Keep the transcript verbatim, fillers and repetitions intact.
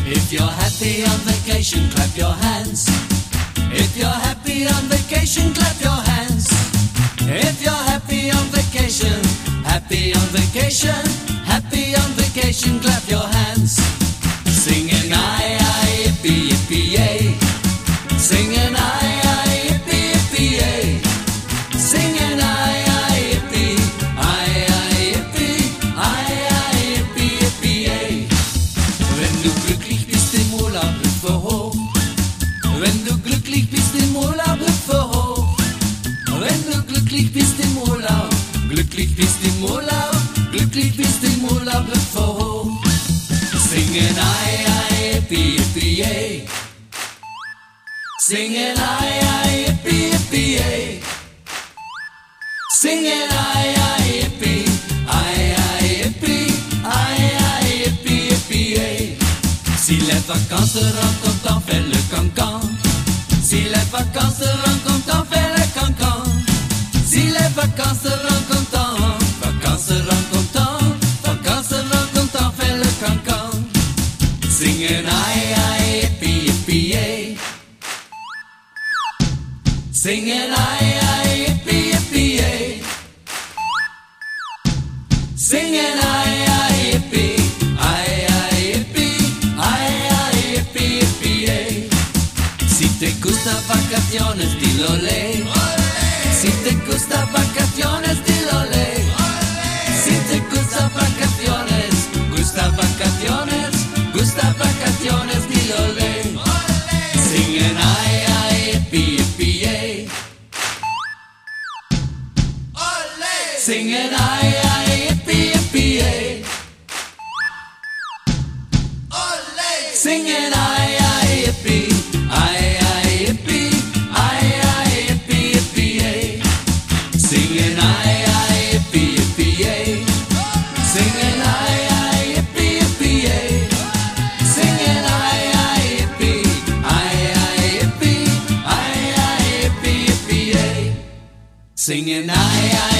If you're happy on vacation, clap your hands. If you're happy on vacation, clap your hands. If you're happy on vacation, happy on vacation, happy on vacation, clap your hands. Singing aye aye yippee yippee yay. Singing aye aye yippee yippee yay. Singing aye aye yippee, aye aye yippee, aye aye yippee yippee yay. Wenn du glücklich bist im Urlaub, hüpfe hoch. Wenn du glücklich bist im Urlaub, hüpfe hoch. Wenn du glücklich bist im Urlaub, glücklich bist im Urlaub, glücklich bist im Urlaub, hüpfe hoch. Singing aye aye yippee yippee yay. Singing aye aye yippee yippee yay. Singing aye aye yippee, aye aye yippee, aye aye yippee yippee yay. Si les vacances te rendent content, fais le cancan. Si les vacances te rendent content, fais le cancan. Si les vacances te rendent content, vacances te rendent content, vacances te rendent content, fais le cancan. Singing aye aye yippee yippee yay. Singing aye aye yippee yippee yay. Singing aye aye yippee, aye aye yippee, aye aye yippee yippee yay. Si te gusta vacaciones, dilo ley. Si te gusta vacaciones, dilo ley. Si te gusta vacaciones, gusta vacaciones, gusta vacaciones, dilo ley. Singing aye aye yippee yippee yay. Singing aye aye yippee yippee yay. Singing aye aye yippee, aye aye yippee, aye aye yippee yippee yay. Singing aye aye yippee yippee yay. Singing aye aye yippee yippee yay. Singing aye aye yippee, aye aye yippee, aye aye yippee yippee yay. Singing aye aye